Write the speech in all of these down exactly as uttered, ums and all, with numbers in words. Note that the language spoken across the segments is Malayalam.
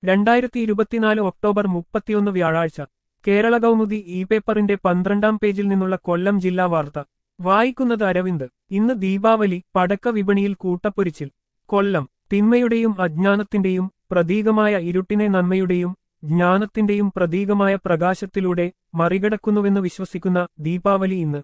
രണ്ടായിരത്തി ഇരുപത്തിനാല് ഒക്ടോബർ മുപ്പത്തിയൊന്ന് വ്യാഴാഴ്ച കേരള കൗമുദി ഇ പേപ്പറിന്റെ പന്ത്രണ്ടാം പേജിൽ നിന്നുള്ള കൊല്ലം ജില്ലാ വാർത്ത വായിക്കുന്നത് അരവിന്ദ്. ഇന്ന് ദീപാവലി, പടക്ക വിപണിയിൽ കൂട്ടപ്പൊരിച്ചിൽ. കൊല്ലം. തിന്മയുടെയും അജ്ഞാനത്തിന്റെയും പ്രതീകമായ ഇരുട്ടിനെ നന്മയുടെയും ജ്ഞാനത്തിന്റെയും പ്രതീകമായ പ്രകാശത്തിലൂടെ മറികടക്കുന്നുവെന്ന് വിശ്വസിക്കുന്ന ദീപാവലി ഇന്ന്.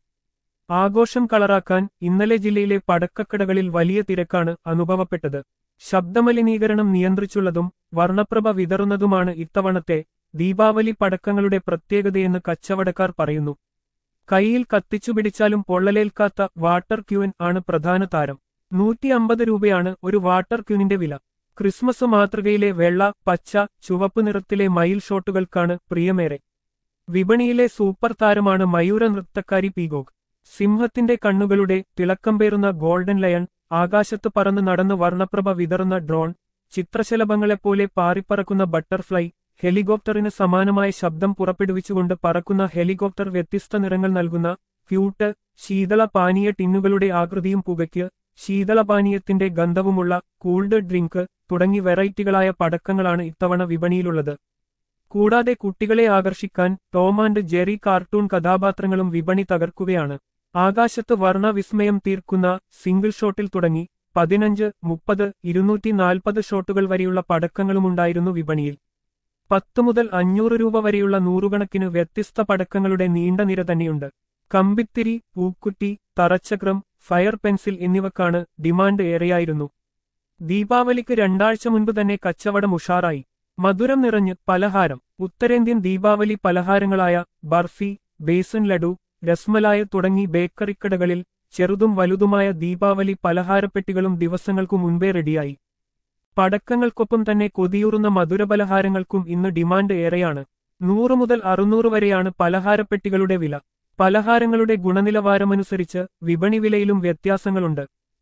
ആഘോഷം കളറാക്കാൻ ഇന്നലെ ജില്ലയിലെ പടക്കക്കടകളിൽ വലിയ തിരക്കാണ് അനുഭവപ്പെട്ടത്. ശബ്ദമലിനീകരണം നിയന്ത്രിച്ചുള്ളതും വർണ്ണപ്രഭ വിതറുന്നതുമാണ് ഇത്തവണത്തെ ദീപാവലി പടക്കങ്ങളുടെ പ്രത്യേകതയെന്ന് കച്ചവടക്കാർ പറയുന്നു. കൈയിൽ കത്തിച്ചുപിടിച്ചാലും പൊള്ളലേൽക്കാത്ത വാട്ടർ ക്യൂൻ ആണ് പ്രധാന താരം. നൂറ്റി അമ്പത് രൂപയാണ് ഒരു വാട്ടർ ക്യൂനിന്റെ വില. ക്രിസ്മസ് മാതൃകയിലെ വെള്ള, പച്ച, ചുവപ്പ് നിറത്തിലെ മയിൽ ഷോട്ടുകൾക്കാണ് പ്രിയമേറെ. വിപണിയിലെ സൂപ്പർ താരമാണ് മയൂര നൃത്തക്കാരി പീകോക്ക്. സിംഹത്തിന്റെ കണ്ണുകളുടെ തിളക്കം പേറുന്ന ഗോൾഡൻ ലയൺ, ആകാശത്ത് പറന്ന് നടന്ന് വർണ്ണപ്രഭ വിതറുന്ന ഡ്രോൺ, ചിത്രശലഭങ്ങളെപ്പോലെ പാറിപ്പറക്കുന്ന ബട്ടർഫ്ലൈ, ഹെലികോപ്റ്ററിന് സമാനമായ ശബ്ദം പുറപ്പെടുവിച്ചുകൊണ്ട് പറക്കുന്ന ഹെലികോപ്റ്റർ, വ്യത്യസ്ത നിറങ്ങൾ നൽകുന്ന ഫ്യൂട്ട്, ശീതള പാനീയ ടിന്നുകളുടെ ആകൃതിയും പുകയ്ക്ക്, ശീതളപാനീയത്തിന്റെ ഗന്ധവുമുള്ള കൂൾഡ് ഡ്രിങ്ക് തുടങ്ങി വെറൈറ്റികളായ പടക്കങ്ങളാണ് ഇത്തവണ വിപണിയിലുള്ളത്. കൂടാതെ കുട്ടികളെ ആകർഷിക്കാൻ ടോം ആൻഡ് ജെറി കാർട്ടൂൺ കഥാപാത്രങ്ങളും വിപണി തകർക്കുകയാണ്. ആകാശത്ത് വർണ്ണ വിസ്മയം തീർക്കുന്ന സിംഗിൾ ഷോട്ടിൽ തുടങ്ങി പതിനഞ്ച്, മുപ്പത്, ഇരുന്നൂറ്റി നാൽപ്പത് ഷോട്ടുകൾ വരെയുള്ള പടക്കങ്ങളുമുണ്ടായിരുന്നു വിപണിയിൽ. പത്ത് മുതൽ അഞ്ഞൂറ് രൂപ വരെയുള്ള നൂറുകണക്കിന് വ്യത്യസ്ത പടക്കങ്ങളുടെ നീണ്ട നിര തന്നെയുണ്ട്. കമ്പിത്തിരി, പൂക്കുറ്റി, തറച്ചക്രം, ഫയർ പെൻസിൽ എന്നിവക്കാണ് ഡിമാൻഡ് ഏറെയായിരുന്നു. ദീപാവലിക്ക് രണ്ടാഴ്ച മുൻപ് തന്നെ കച്ചവടം ഉഷാറായി. മധുരം നിറഞ്ഞ് പലഹാരം. ഉത്തരേന്ത്യൻ ദീപാവലി പലഹാരങ്ങളായ ബർഫി, ബേസൻ ലഡു, രസ്മലായ തുടങ്ങി ബേക്കറിക്കടകളിൽ ചെറുതും വലുതുമായ ദീപാവലി പലഹാരപ്പെട്ടികളും ദിവസങ്ങൾക്കു മുൻപേ റെഡിയായി. പടക്കങ്ങൾക്കൊപ്പം തന്നെ കൊതിയൂറുന്ന മധുരപലഹാരങ്ങൾക്കും ഇന്ന് ഡിമാൻഡ് ഏറെയാണ്. നൂറ് മുതൽ അറുന്നൂറ് വരെയാണ് പലഹാരപ്പെട്ടികളുടെ വില. പലഹാരങ്ങളുടെ ഗുണനിലവാരമനുസരിച്ച് വിപണി വിലയിലും വ്യത്യാസങ്ങളുണ്ട്.